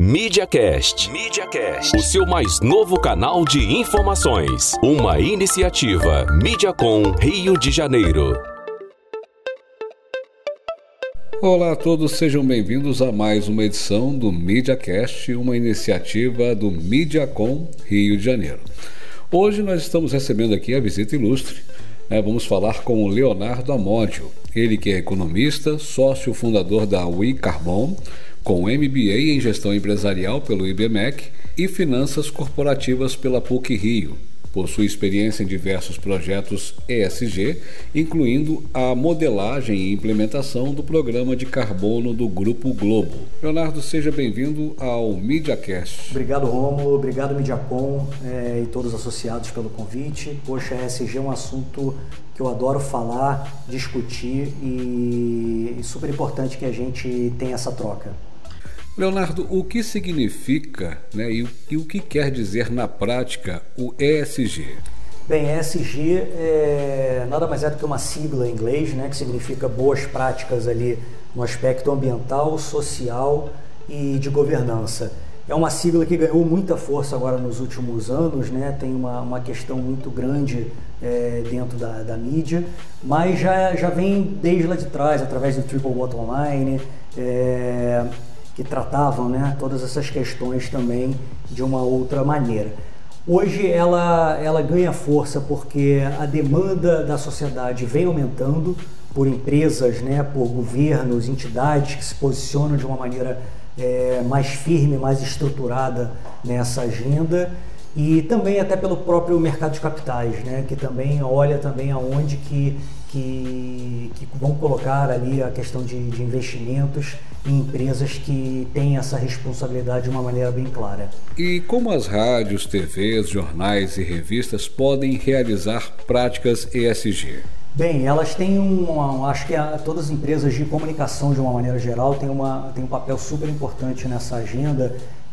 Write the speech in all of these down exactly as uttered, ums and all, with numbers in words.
MediaCast. MediaCast, o seu mais novo canal de informações. Uma iniciativa Mediacom Rio de Janeiro. Olá a todos, sejam bem-vindos a mais uma edição do MediaCast, uma iniciativa do Mediacom Rio de Janeiro. Hoje nós estamos recebendo aqui a visita ilustre. Né? Vamos falar com o Leonardo Amódio, ele que é economista, sócio fundador da WeCarbon, com M B A em Gestão Empresarial pelo I B M E C e Finanças Corporativas pela P U C Rio. Possui experiência em diversos projetos E S G, incluindo a modelagem e implementação do programa de carbono do Grupo Globo. Leonardo, seja bem-vindo ao MediaCast. Obrigado, Rômulo. Obrigado, Mediacom é, e todos os associados pelo convite. Poxa, E S G é um assunto que eu adoro falar, discutir e é super importante que a gente tenha essa troca. Leonardo, o que significa, né, e, e o que quer dizer na prática o E S G? Bem, E S G é nada mais é do que uma sigla em inglês, né, que significa boas práticas ali no aspecto ambiental, social e de governança. É uma sigla que ganhou muita força agora nos últimos anos, né, tem uma, uma questão muito grande é, dentro da, da mídia, mas já, já vem desde lá de trás, através do Triple Bottom Line, é, que tratavam, né, todas essas questões também de uma outra maneira. Hoje ela, ela ganha força porque a demanda da sociedade vem aumentando por empresas, né, por governos, entidades que se posicionam de uma maneira é, mais firme, mais estruturada nessa agenda, e também até pelo próprio mercado de capitais, né, que também olha também aonde que, que, que vão colocar ali a questão de, de investimentos em empresas que têm essa responsabilidade de uma maneira bem clara. E como as rádios, T Vs, jornais e revistas podem realizar práticas E S G? Bem, elas têm um, acho que a, todas as empresas de comunicação de uma maneira geral têm, uma, têm um papel super importante nessa agenda.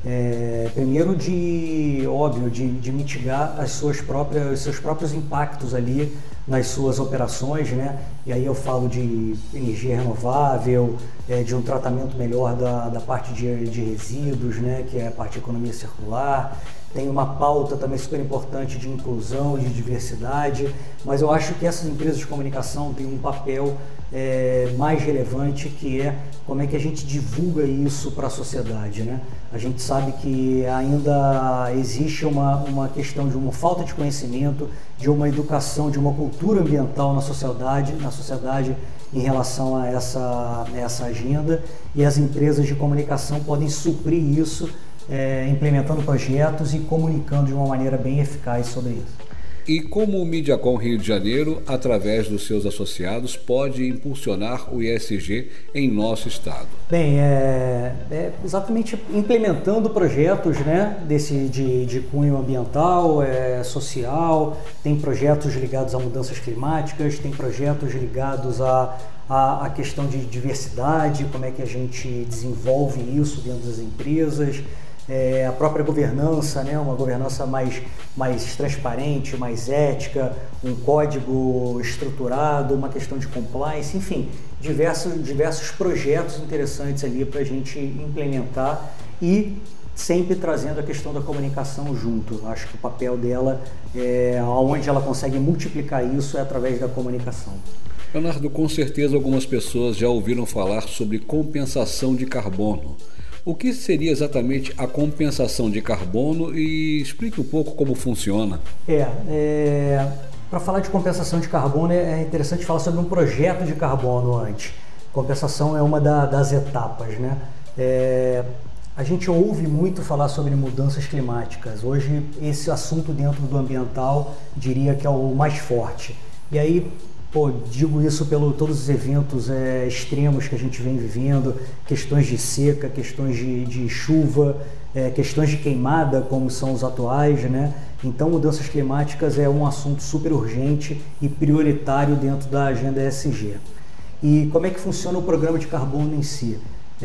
É, primeiro de, óbvio, de, de mitigar as suas próprias, os seus próprios impactos ali nas suas operações, né? E aí eu falo de energia renovável, é, de um tratamento melhor da, da parte de, de resíduos, né? Que é a parte de economia circular. Tem uma pauta também super importante de inclusão, de diversidade, mas eu acho que essas empresas de comunicação têm um papel é, mais relevante, que é como é que a gente divulga isso para a sociedade, né? A gente sabe que ainda existe uma, uma questão de uma falta de conhecimento, de uma educação, de uma cultura ambiental na sociedade, na sociedade em relação a essa, a essa agenda, e as empresas de comunicação podem suprir isso, É, implementando projetos e comunicando de uma maneira bem eficaz sobre isso. E como o Mediacom Rio de Janeiro, através dos seus associados, pode impulsionar o E S G em nosso estado? Bem, é, é exatamente implementando projetos, né, desse, de, de cunho ambiental, é, social, tem projetos ligados a mudanças climáticas, tem projetos ligados a a, a questão de diversidade, como é que a gente desenvolve isso dentro das empresas. É, a própria governança, né, uma governança mais, mais transparente, mais ética, um código estruturado, uma questão de compliance, enfim, diversos, diversos projetos interessantes ali para a gente implementar e sempre trazendo a questão da comunicação junto. Acho que o papel dela, é, onde ela consegue multiplicar isso, é através da comunicação. Leonardo, com certeza algumas pessoas já ouviram falar sobre compensação de carbono. O que seria exatamente a compensação de carbono e explique um pouco como funciona. É, é para falar de compensação de carbono é interessante falar sobre um projeto de carbono antes. Compensação é uma da, das etapas, né? É, a gente ouve muito falar sobre mudanças climáticas. Hoje esse assunto dentro do ambiental diria que é o mais forte. E aí, pô, digo isso pelo todos os eventos é, extremos que a gente vem vivendo, questões de seca, questões de, de chuva, é, questões de queimada, como são os atuais, né? Então, mudanças climáticas é um assunto super urgente e prioritário dentro da agenda E S G. E como é que funciona o programa de carbono em si?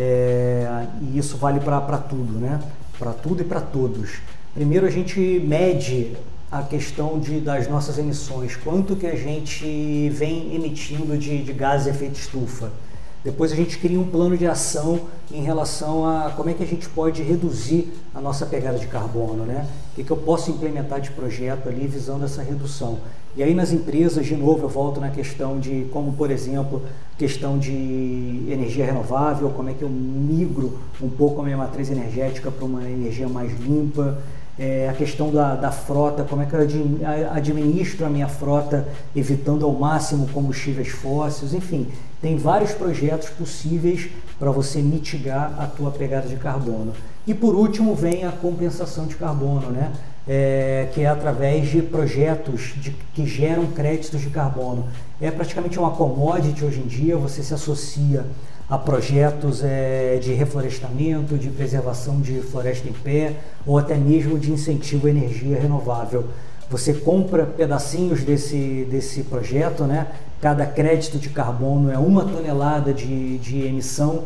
É, e isso vale para tudo, né? Para tudo e para todos. Primeiro, a gente mede a questão de, das nossas emissões, quanto que a gente vem emitindo de, de gases de efeito estufa. Depois a gente cria um plano de ação em relação a como é que a gente pode reduzir a nossa pegada de carbono, né? O que, que eu posso implementar de projeto ali visando essa redução. E aí nas empresas, de novo, eu volto na questão de como, por exemplo, questão de energia renovável, como é que eu migro um pouco a minha matriz energética para uma energia mais limpa. É, a questão da, da frota, como é que eu administro a minha frota evitando ao máximo combustíveis fósseis, enfim, tem vários projetos possíveis para você mitigar a tua pegada de carbono. E por último vem a compensação de carbono, né? É, que é através de projetos de, que geram créditos de carbono. É praticamente uma commodity hoje em dia, você se associa a projetos é, de reflorestamento, de preservação de floresta em pé ou até mesmo de incentivo à energia renovável. Você compra pedacinhos desse, desse projeto, né? Cada crédito de carbono é uma tonelada de, de emissão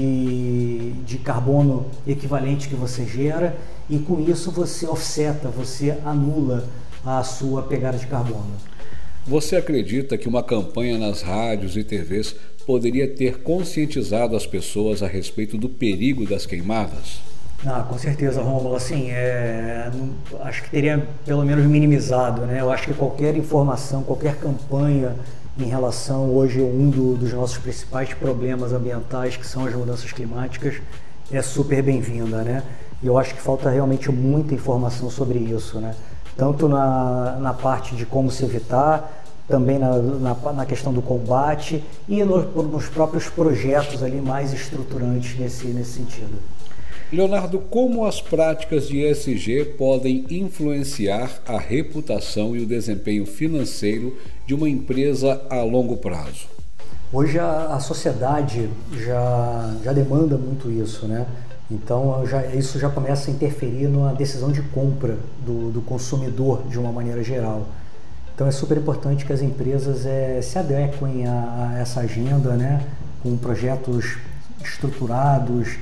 de, de carbono equivalente que você gera e com isso você offseta, você anula a sua pegada de carbono. Você acredita que uma campanha nas rádios e T Vs poderia ter conscientizado as pessoas a respeito do perigo das queimadas? Ah, com certeza, Rômulo. Assim, é, não, acho que teria pelo menos minimizado, né? Eu acho que qualquer informação, qualquer campanha em relação hoje a um do, dos nossos principais problemas ambientais, que são as mudanças climáticas, é super bem-vinda, né? E eu acho que falta realmente muita informação sobre isso, né? Tanto na, na parte de como se evitar, também na, na, na questão do combate e no, nos próprios projetos ali mais estruturantes nesse, nesse sentido. Leonardo, como as práticas de E S G podem influenciar a reputação e o desempenho financeiro de uma empresa a longo prazo? Hoje a, a sociedade já, já demanda muito isso, né? Então já, isso já começa a interferir na decisão de compra do, do consumidor de uma maneira geral. Então é super importante que as empresas é, se adequem a, a essa agenda, né? Com projetos estruturados,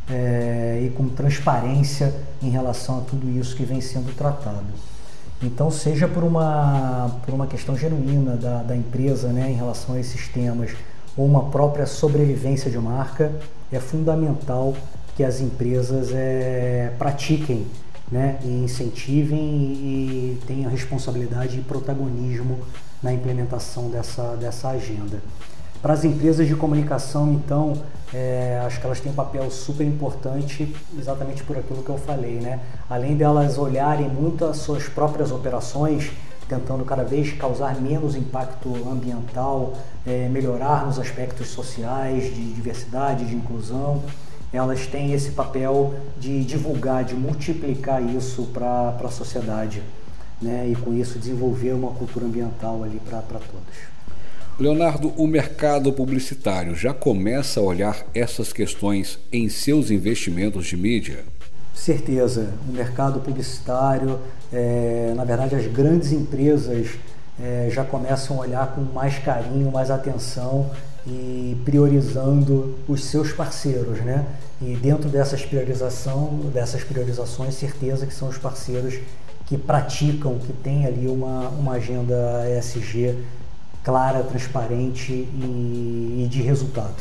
É, e com transparência em relação a tudo isso que vem sendo tratado. Então, seja por uma, por uma questão genuína da, da empresa, né, em relação a esses temas, ou uma própria sobrevivência de marca, é fundamental que as empresas é, pratiquem, né, e incentivem e, e tenham responsabilidade e protagonismo na implementação dessa, dessa agenda. Para as empresas de comunicação, então, é, acho que elas têm um papel super importante exatamente por aquilo que eu falei, né? Além delas olharem muito as suas próprias operações, tentando cada vez causar menos impacto ambiental, é, melhorar nos aspectos sociais, de diversidade, de inclusão, elas têm esse papel de divulgar, de multiplicar isso para a sociedade, né? E com isso desenvolver uma cultura ambiental ali para todos. Leonardo, o mercado publicitário já começa a olhar essas questões em seus investimentos de mídia? Certeza. O mercado publicitário, é, na verdade, as grandes empresas é, já começam a olhar com mais carinho, mais atenção e priorizando os seus parceiros, né? E dentro dessas priorização, dessas priorizações, certeza que são os parceiros que praticam, que têm ali uma, uma agenda E S G clara, transparente e, e de resultados.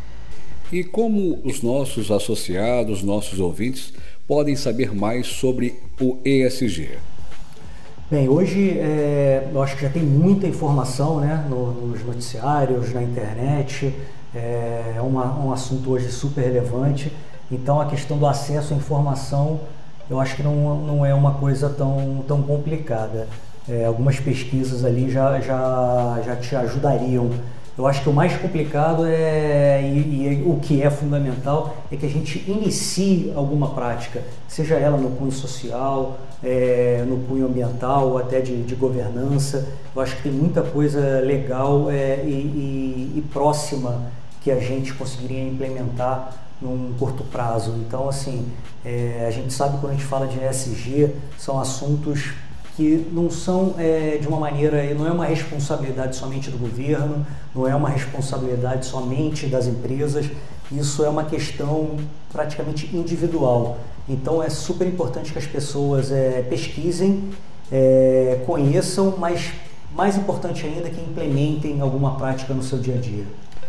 E como os nossos associados, nossos ouvintes, podem saber mais sobre o E S G? Bem, hoje é, eu acho que já tem muita informação, né, no, nos noticiários, na internet, é uma, um assunto hoje super relevante, então a questão do acesso à informação eu acho que não, não é uma coisa tão, tão complicada. É, algumas pesquisas ali já, já, já te ajudariam. Eu acho que o mais complicado é, e, e o que é fundamental é que a gente inicie alguma prática, seja ela no cunho social, é, no cunho ambiental ou até de, de governança. Eu acho que tem muita coisa legal é, e, e, e próxima que a gente conseguiria implementar num curto prazo. Então, assim, é, a gente sabe que quando a gente fala de E S G, são assuntos que não são é, de uma maneira, não é uma responsabilidade somente do governo, não é uma responsabilidade somente das empresas, isso é uma questão praticamente individual. Então é super importante que as pessoas é, pesquisem, é, conheçam, mas mais importante ainda que implementem alguma prática no seu dia a dia.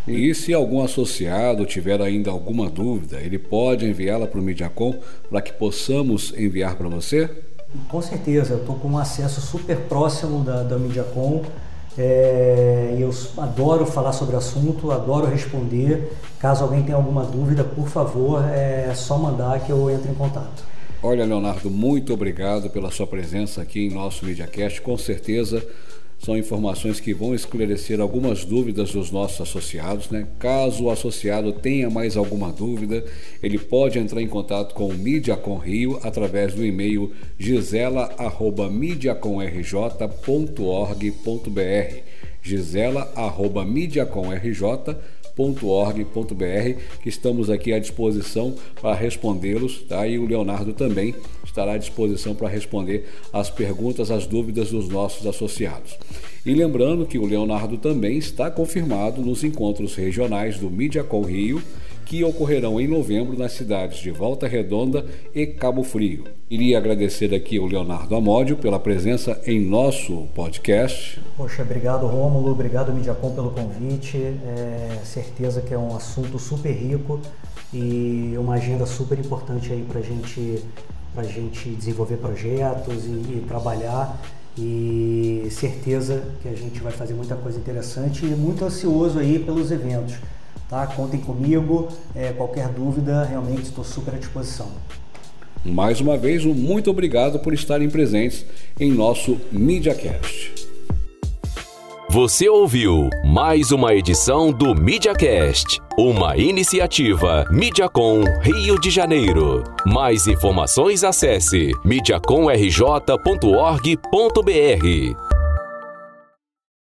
E se algum associado tiver ainda alguma dúvida, ele pode enviá-la para o Mediacom para que possamos enviar para você? Com certeza, eu estou com um acesso super próximo da, da Mediacom. É, eu adoro falar sobre o assunto, adoro responder. Caso alguém tenha alguma dúvida, por favor, é só mandar que eu entro em contato. Olha, Leonardo, muito obrigado pela sua presença aqui em nosso MediaCast. Com certeza são informações que vão esclarecer algumas dúvidas dos nossos associados, né? Caso o associado tenha mais alguma dúvida, ele pode entrar em contato com o Mediacom Rio através do e-mail gisela arroba mediacomrj ponto org ponto br, gisela arroba mediacomrj ponto org ponto br, que estamos aqui à disposição para respondê-los, tá? E o Leonardo também estará à disposição para responder as perguntas, as dúvidas dos nossos associados. E lembrando que o Leonardo também está confirmado nos encontros regionais do Mediacom Rio, que ocorrerão em novembro nas cidades de Volta Redonda e Cabo Frio. Iria agradecer aqui ao Leonardo Amódio pela presença em nosso podcast. Poxa, obrigado, Rômulo, obrigado, Mediacom, pelo convite. É certeza que é um assunto super rico e uma agenda super importante aí para gente, pra gente desenvolver projetos e, e trabalhar. E certeza que a gente vai fazer muita coisa interessante e muito ansioso aí pelos eventos. Tá? Contem comigo, é, qualquer dúvida, realmente estou super à disposição. Mais uma vez, um muito obrigado por estarem presentes em nosso MediaCast. Você ouviu mais uma edição do MediaCast, uma iniciativa Mediacom Rio de Janeiro. Mais informações acesse mediacomrj ponto org ponto br.